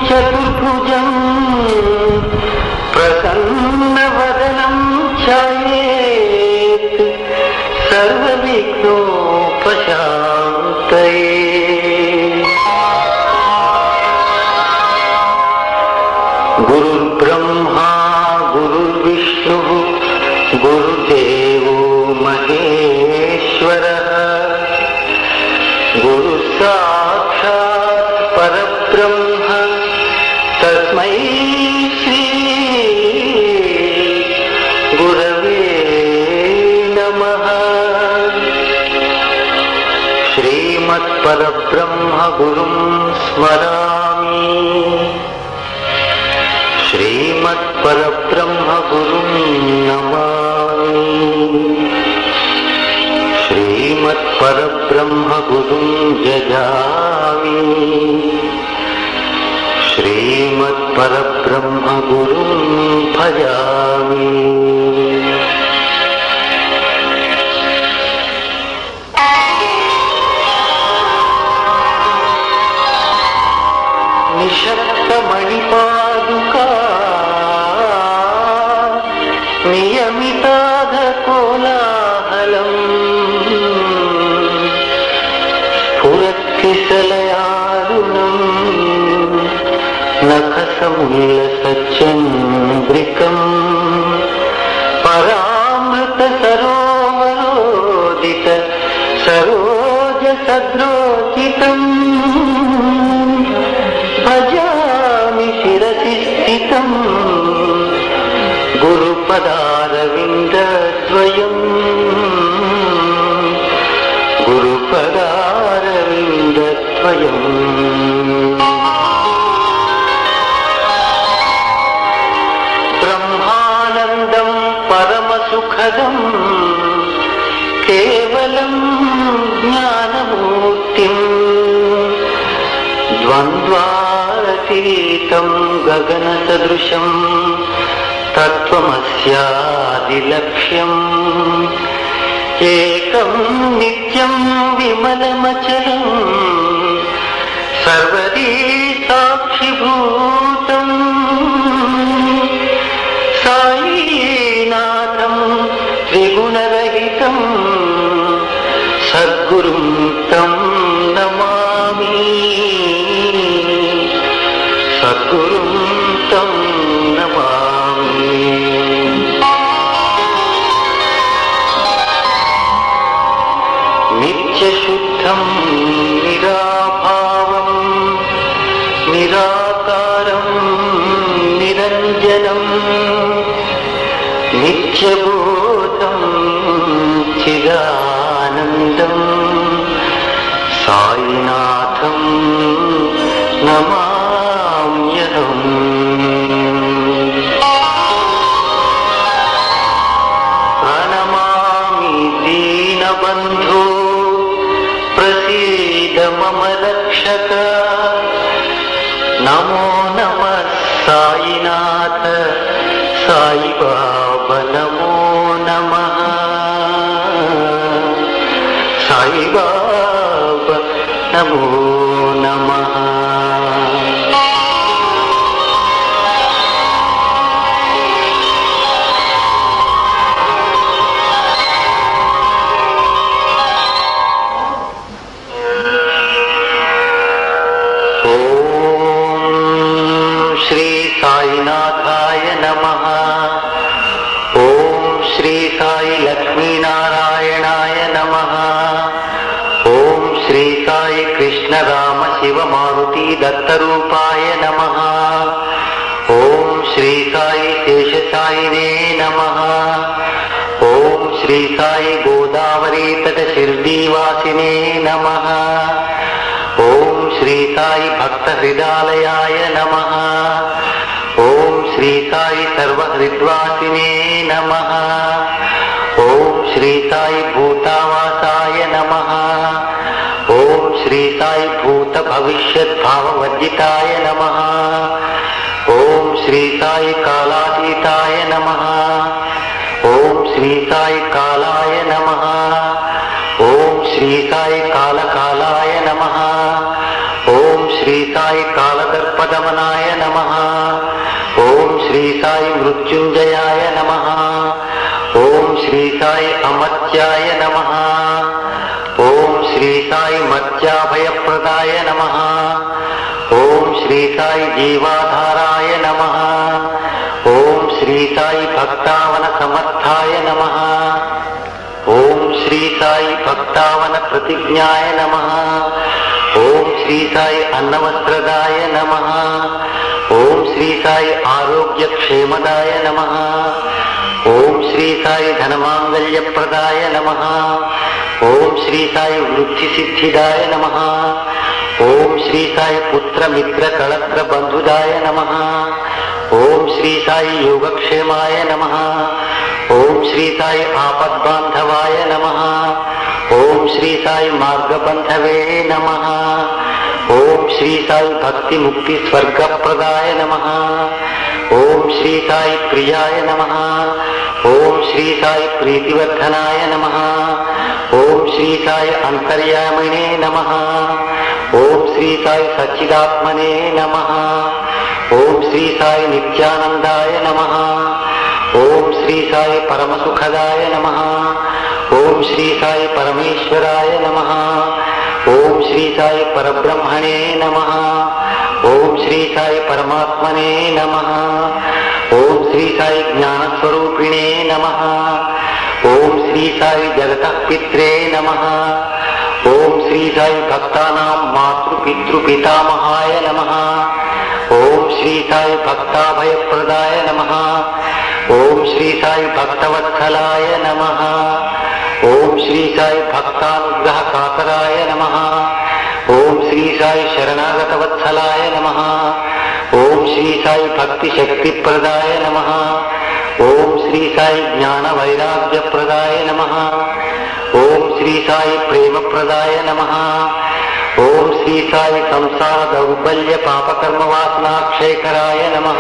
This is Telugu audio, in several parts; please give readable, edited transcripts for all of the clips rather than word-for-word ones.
చతుర్భుజం ప్రసన్నవదనం ఛాయేత్ సర్వవిఘ్నోపశాంతయే. గురుర్బ్రహ్మా గురుర్విష్ణుః గురుదేవో మహేశ్వరః గురుః సాక్షాత్ పరబ్రహ్మ తస్మై శ్రీ గురవే నమః. శ్రీమత్పరబ్రహ్మ గురుం స్మరామి. శ్రీమత్పరబ్రహ్మ గురుం నమామి. శ్రీమత్పరబ్రహ్మ గురుం జజామి. శ్రీమత్పరబ్రహ్మ గురుం భజామి. నిషక్తమణిపాదుకా నియమితాధ కోలాహలం స్ఫురత్కిశలయారుణం నఖసముల్లసచంద్రికం పరామృత సరోవరోదిత సరోజ సద్రోచితం భజామి శిరసి స్థితం గురుపదారవిందద్వయం. గురుపదారవిందద్వయం. బ్రహ్మానందం పరమసుఖదం కేవలం జ్ఞానమూర్తిం ద్వంద్వాతీతం గగనసదృశం తత్వమస్యాదిలక్ష్యం ఏకం నిత్యం విమలమచలం సర్వదీ సాక్షిభూతం సాయినాథం త్రిగుణరహితం సద్గురుం తం నమామి. సద్గురుం తం నమామి. నిత్యశుద్ధం నిరాభావం నిరాకారం నిరంజనం నిత్యబోధం చిదానందం సాయినాథం నమామ్యహం. ప్రణమామి దీనబంధో ప్రసీద మమ రక్షక. నమో నమః సాయినాథ సాయి బాబా నమో నమః. సాయి బాబా నమో నమః. సాయినాథాయ నమః. ఓం శ్రీ సాయి లక్ష్మీనారాయణాయ నమః. ఓం శ్రీ సాయి కృష్ణ రామ శివ మారుతి దత్తరూపాయ నమః. ఓం శ్రీ సాయి శేషసాయినే నమః. ఓం శ్రీ సాయి గోదావరీ తట శిర్డీవాసినే నమః. ఓం శ్రీ సాయి భక్త హృదాలయాయ నమః. ఓం శ్రీ సాయి సర్వహృద్వాసినే నమః. ఓం శ్రీ సాయి భూతావాసాయ నమః. ఓం శ్రీ సాయి భూత భవిష్యత్ భావవర్జితాయ నమః. ఓం శ్రీ సాయి కాలాతీతాయ నమః. ఓం శ్రీ సాయి కాలాయ నమః. ఓం శ్రీ సాయి కాలకాలాయ నమః. ఓం శ్రీ సాయి కాలదర్ప పాశుపతమనాయ నమః. ఓం శ్రీ సాయి మృత్యుంజయాయ నమః. ఓం శ్రీ సాయి అమర్త్యాయ నమః. ఓం శ్రీ సాయి మత్యాభయప్రదాయ నమః. ఓం శ్రీ సాయి జీవాధారాయ నమః. ఓం శ్రీ సాయి భక్తావన సమర్థాయ నమః. ఓం శ్రీ సాయి భక్తావన ప్రతిజ్ఞాయ నమః. ఓం శ్రీ సాయి అన్నవస్త్రదాయ నమః. ఓం శ్రీ సాయి ఆరోగ్యక్షేమదాయ నమః. ఓం శ్రీ సాయి ధనమాంగళ్యప్రదాయ నమః. ఓం శ్రీ సాయి వృద్ధిసిద్ధిదాయ నమః. ఓం శ్రీ సాయి పుత్రమిత్ర కళత్ర బంధుదాయ నమః. ఓం శ్రీ సాయి యోగక్షేమాయ నమః. ఓం శ్రీ సాయి ఆపద్బాంధవాయ నమః. ఓం శ్రీ సాయి మార్గబంధవే నమః. ఓం శ్రీ సాయి భక్తి ముక్తి స్వర్గప్రదాయ నమః. ఓం శ్రీ సాయి ప్రియాయ నమః. ఓం శ్రీ సాయి ప్రీతివర్ధనాయ నమః. ఓం శ్రీ సాయి అంతర్యామినే నమః. ఓం శ్రీ సాయి సచ్చిదాత్మనే నమః. ఓం శ్రీ సాయి నిత్యానందాయ నమః. ఓం శ్రీ సాయి పరమసుఖదాయ నమః. ఓం శ్రీ సాయి పరమేశ్వరాయ నమః. ఓం శ్రీ సాయి పరబ్రహ్మణే నమః. ఓం శ్రీ సాయి పరమాత్మనే నమః. ఓం శ్రీ సాయి జ్ఞానస్వరూపిణే నమః. ఓం శ్రీ సాయి జగతః పిత్రే నమః. ఓం శ్రీ సాయి భక్తానాం మాతృపితృపితామహాయ నమః. ఓం శ్రీ సాయి భక్తాభయప్రదాయ నమః. ఓం శ్రీ సాయి భక్తవత్సలాయ నమః. ఓం శ్రీ సాయి భక్తానుగ్రహ కాతరాయ నమః. ఓం శ్రీ సాయి శరణాగతవత్సలాయ నమః. ఓం శ్రీ సాయి భక్తి శక్తిప్రదాయ నమః. ఓం శ్రీ సాయి జ్ఞాన వైరాగ్యప్రదాయ నమః. ఓం శ్రీ సాయి ప్రేమప్రదాయ నమః. ఓం శ్రీ సాయి సంసార దౌర్బల్య పాపకర్మ వాసనాక్షయకరాయ నమః.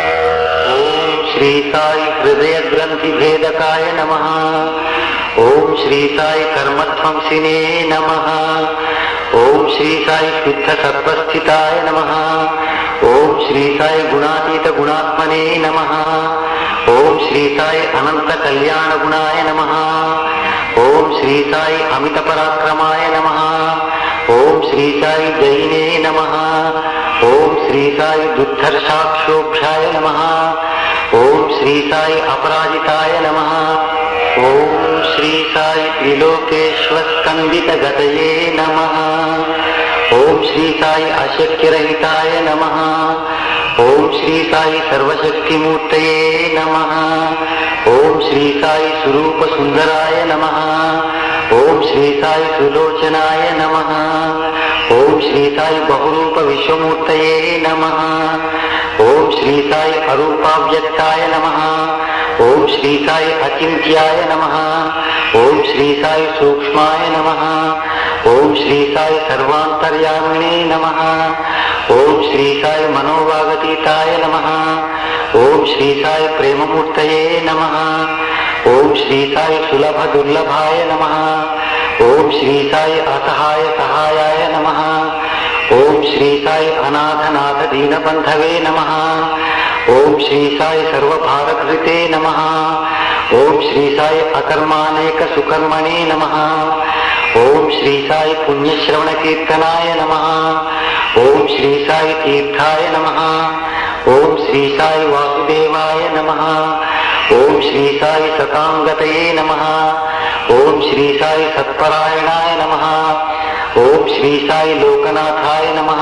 ఓం శ్రీ సాయి హృదయ గ్రంథి భేదకాయ నమః. ఓం శ్రీ సాయి కర్మధ్వంసినే నమః. ఓం శ్రీ సాయి శుద్ధ సత్వస్థితాయ నమః. ఓం శ్రీ సాయి గుణాతీత గుణాత్మనే నమః. ఓం శ్రీ సాయి అనంత కళ్యాణ గుణాయ నమః. ఓం శ్రీ సాయి అమిత పరాక్రమాయ నమః. ఓం శ్రీ సాయి జైనే నమః. ఓం శ్రీ సాయి దుర్ధర్షాక్షోభ్యాయ నమః. ఓం శ్రీ సాయి అపరాజితాయ నమః. ఓం శ్రీ సాయి త్రిలోకేశ్వస్కందిత గతయే నమః. ఓం శ్రీ సాయి అశక్యరహితాయ నమః. ఓం శ్రీ సాయి సర్వశక్తిమూర్తయే నమః. ఓం శ్రీ సాయి స్వరూప సుందరాయ నమః. ఓం శ్రీ సాయి సులోచనాయ నమః. ఓం శ్రీ సాయి బహురూప విశ్వమూర్తయే నమః. ఓం శ్రీ సాయి అరూపావ్యక్తాయ నమః. ఓం శ్రీ సాయి అచింత్యాయ నమః. ఓం శ్రీ సాయి సూక్ష్మాయ నమః. ఓం శ్రీ సాయి సర్వాంతర్యామినే నమః. ఓం శ్రీ సాయి మనోవాగతీతాయ నమః. ఓం శ్రీ సాయి ప్రేమమూర్తయే నమః. ఓం శ్రీ సాయి సులభ దుర్లభాయ నమః. ఓం శ్రీ సాయి అసహాయ సహాయాయ నమః. ఓం శ్రీ సాయి అనాథనాథ దీనబంధవే నమః. ఓం శ్రీ సాయి సర్వభారకృతే నమః. ఓం శ్రీ సాయి అకర్మానేక సుకర్మణే నమః. ఓం శ్రీ సాయి పుణ్యశ్రవణ కీర్తనాయ నమః. ఓం శ్రీ సాయి తీర్థాయ నమః. ఓం శ్రీ సాయి వాసుదేవాయ నమః. ఓం శ్రీ సాయి సతాంగతయే నమః. ఓం శ్రీ సాయి సత్పరాయణాయ నమః. ఓం శ్రీ సాయి లోకనాథాయ నమః.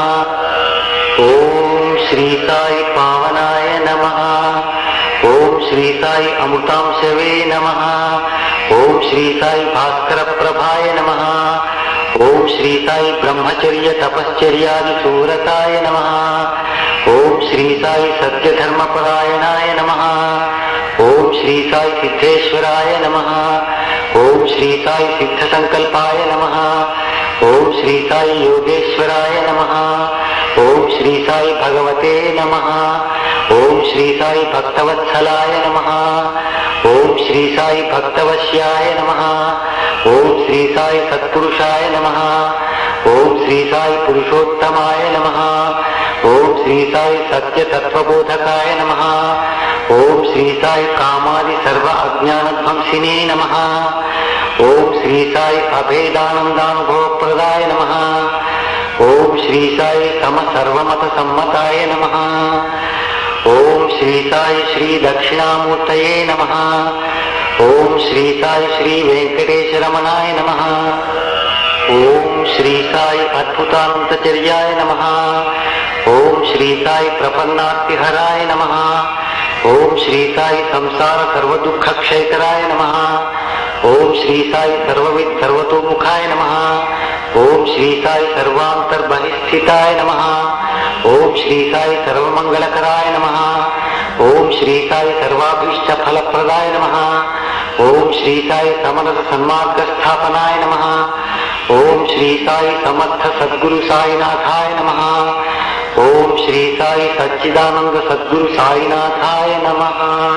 ఓం శ్రీ సాయి పావనాయ నమః. ఓం శ్రీ సాయి అమృతాంశవే నమః. ఓం శ్రీ సాయి భాస్కర ప్రభాయ నమః. ఓం శ్రీ సాయి బ్రహ్మచర్య తపశ్చర్యాది శూరతాయ నమః. ఓం శ్రీ సాయి సత్యధర్మపరాయణాయ నమః. ఓం శ్రీ సాయి సిద్ధేశ్వరాయ నమః. ఓం శ్రీ సాయి సిద్ధ సంకల్పాయ నమః. ఓం శ్రీ సాయి యోగేశ్వరాయ నమః. ఓం శ్రీ సాయి భగవతే నమః. ఓం శ్రీ సాయి భక్తవత్సలాయ నమః. ఓం శ్రీ సాయి భక్తవశ్యాయ నమః. ఓం శ్రీ సాయి సత్పురుషాయ నమః. ఓం శ్రీ సాయి పురుషోత్తమాయ నమః. ఓం శ్రీ సాయి సత్య తత్వబోధకాయ నమః. ఓం శ్రీ సాయి కామాది సర్వ అజ్ఞానధ్వంసినే నమః. ఓం శ్రీ సాయి అభేదానందానుభవప్రదాయ నమః. ఓం శ్రీ సాయి సమ సర్వమత సమ్మతాయ నమః. ఓం శ్రీ సాయి శ్రీ దక్షిణామూర్తయే నమః. ఓం శ్రీ సాయి శ్రీ వెంకటేశరమణాయ నమః. ఓం శ్రీ సాయి అద్భుతానంతచర్యాయ నమః. ఓం శ్రీ సాయి ప్రపన్నార్తిహరాయ నమః. ఓం శ్రీ సాయి సంసార సర్వదుఃఖక్షేకరాయ నమః. ఓం శ్రీ సాయి సర్వవిద్ సర్వతోముఖాయ నమః. ఓం శ్రీ సాయి సర్వాంతర్బహిస్థితాయ నమః. ఓం శ్రీ సాయి సర్వమంగళకరాయ నమః. ఓం శ్రీ సాయి సర్వాభీష్ట ఫలప్రదాయ నమః. ఓం శ్రీ సాయి సమరస సన్మార్గస్థాపనాయ నమః. ఓం శ్రీ సాయి సమర్థ సద్గురు సాయినాథాయ నమః. ఓం శ్రీ సాయి సచ్చిదానంద సద్గురు సాయినాథాయ నమః.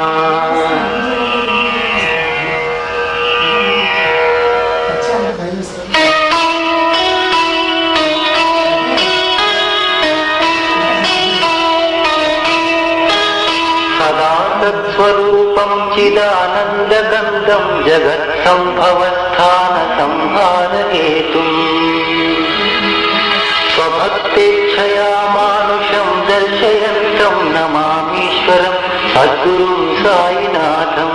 సదాసత్స్వరూపం చిదానందగంధం జగత్సంభవస్థాన సంహారహేతుం స్వభక్తేచ్ఛయా మానుషం దర్శయంతం నమామీశ్వరం సద్గురుం సాయినాథం.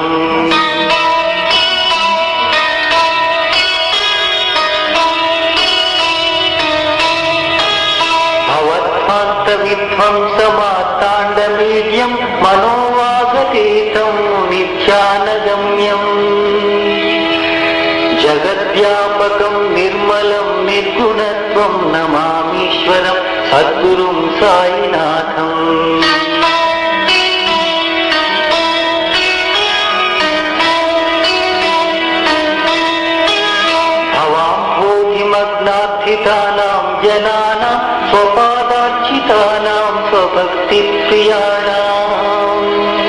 విధ్వంసమాతాండమీడ్యం మనోవాగతీతం నిత్యానగమ్యం జగద్వ్యాపకం నిర్మలం నిర్గుణత్వం నమామీశ్వరం సద్గురుం సాయినాథం. భవాంభోధిమగ్నార్థితానాం జనానాం స్వపాదార్చితానాం స్వభక్తి ప్రియాణాం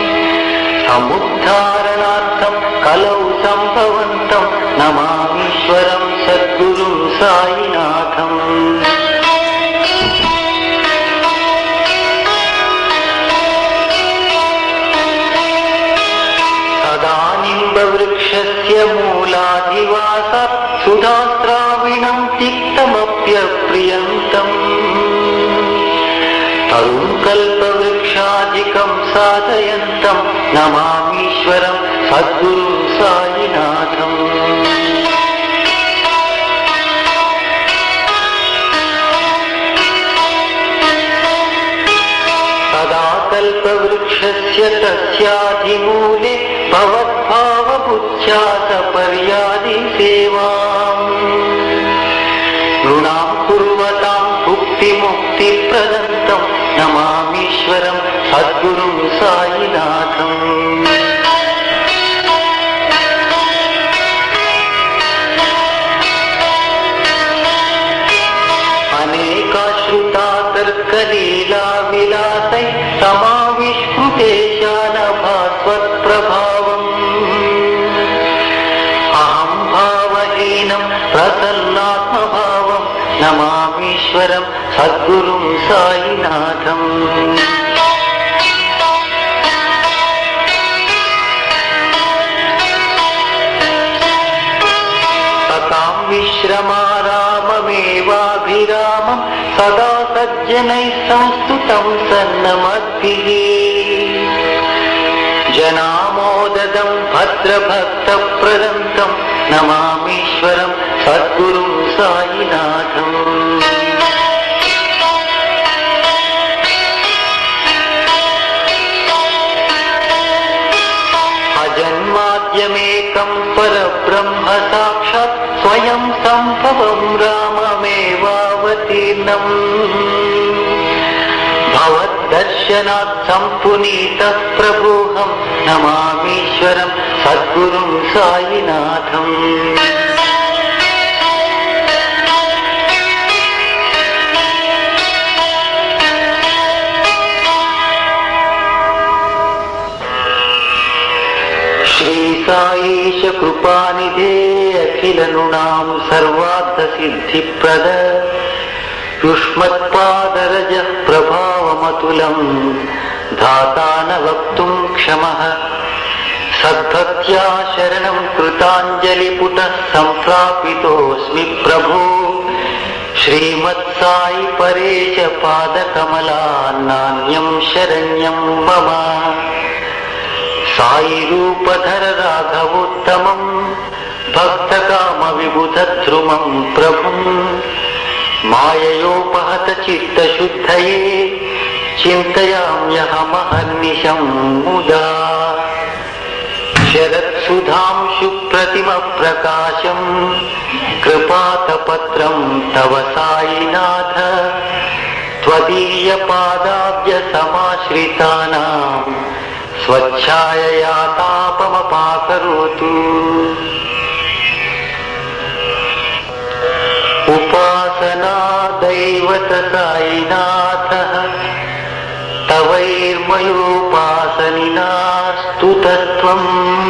సముద్ధారణార్థం కలౌ సంభవంతం నమామీశ్వరం సద్గురుం సాయినాథం. సదానింబవృక్షస్య మూలాధివాసాత్ సుధాస్రావిణం తిక్తమప్యప్రియంతం తరుం కల్పవృక్షాధికం సాధయంతం నమామీశ్వరం సద్గురుం సాయినాథం. సదా కల్పవృక్షస్య తస్యాధిమూలే భవద్భావబుద్ధ్యా సపర్యాది సేవాం నృణాం కుర్వతాం భుక్తిముక్తిప్రదంతం నమామీశ్వరం సద్గురుం సాయినాథం. అనేకాశ్రుతాతర్కలీలా విలాసై సమావిష్కృతేశాన భాస్వత్ప్రభావం అహం భావహీనం ప్రసన్నాత్మభావం నమామీశ్వరం సద్గురుం సాయినాథం. సతాం విశ్రమారామమేవాభిరామం సదా సజ్జనైః సంస్తుతం సన్నమద్భిః జనామోదదం భద్రభక్తప్రదంతం నమామీశ్వరం సద్గురుం సాయినాథం. అజన్మాద్యమేకం పరబ్రహ్మ సాక్షాత్ స్వయం సంభవం రామమేవావతీర్ణం భవద్దర్శనాత్ సంపునీతః ప్రభోహం నమామీశ్వరం సద్గురుం సాయినాథం. శ్రీ సాయేశ కృపానిధే అఖిల నృణాం సర్వార్థ సిద్ధిప్రద युष्मत्पादरज प्रभावमतुलं धाता न वक्तुं क्षमः सद्भक्त्या शरणं कृताञ्जलिपुटः सम्प्रापितोऽस्मि प्रभो श्रीमत्साई परेश पादकमलान्नान्यं शरण्यं मम साई रूपधर राघवोत्तमं भक्तकामविबुधद्रुमं प्रभुं माययोपहत चित्तशुद्धये चिन्तयाम्यहमहर्निशं मुदा शरत्सुधांशुप्रतिमप्रकाशं कृपातपत्रं तव साईनाथ त्वदीयपादाब्जसमाश्रितानां स्वच्छायया तापमपाकरोतु उपासना दैवत साईनाथः तवैर्मयोपासनिनास्तु तत्त्वं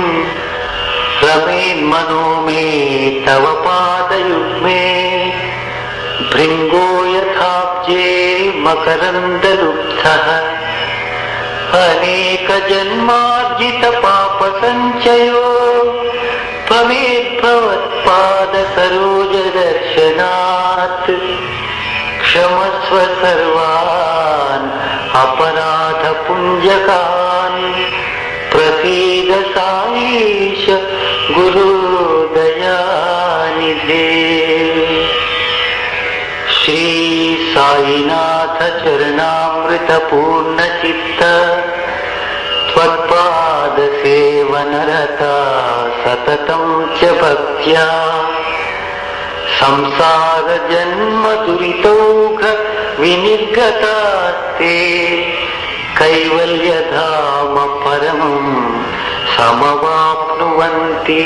रमेन्मनो मे तव पादयुग्मे भृङ्गो यथाब्जे मकरन्दलुब्धः अनेकजन्मार्जितपापसञ्चयो भवेद्भवत्पादसरोजदर्शनात् क्षमस्व सर्वान् अपराधपुञ्जकान् प्रसीद साईश गुरुदयानिधे श्री साईनाथ चरणामृतपूर्णचित्त त्वत्पादसेवनरता सततं च भक्त्या संसार जन्म दुरितौघ विनिर्गतास्ते कैवल्यधाम परमं समवाप्नुवन्ति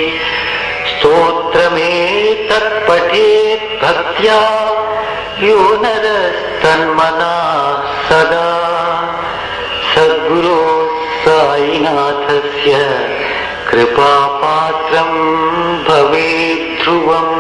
स्तोत्रमेतत्पठेत् भक्त्या यो नरस्तन्मनः सदा सद्गुरो साईनाथस्य कृपापात्रं भवेत् ध्रुवम्।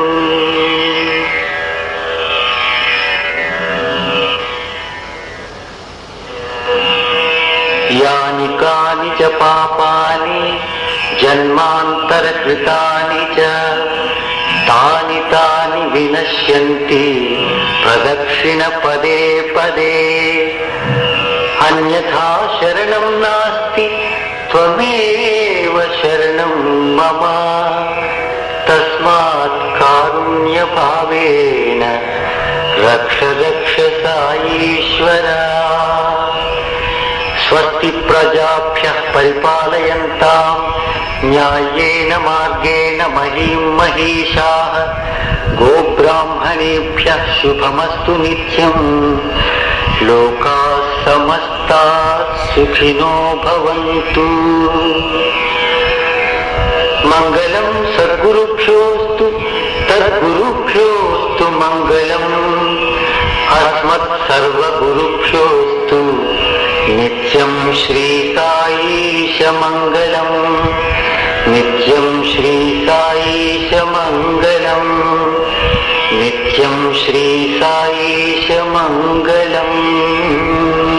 यानि कानि च पापानि जन्मान्तरकृतानि च तानि तानि विनश्यन्ति प्रदक्षिण पदे पदे अन्यथा शरणं नास्ति त्वमेव शरणं मम तस्मात् कारुण्यभावेन रक्ष रक्ष साईश्वर। स्वस्ति प्रजाभ्यः परिपालयन्तां न्याय्येन मार्गेण महीं महीषाः गोब्राह्मणेभ्यः शुभमस्तु नित्यं लोकाः समस्ताः सुखिनो भवन्तु। मङ्गलं सद्गुरुभ्योऽस्तु तद्गुरुभ्योऽस्तु मङ्गलम् अस्मत्सर्वगुरुभ्योऽस्तु नित्यं श्री साईश मङ्गलम् नित्यं श्री साईश मङ्गलम् नित्यं श्री साईश मङ्गलम्।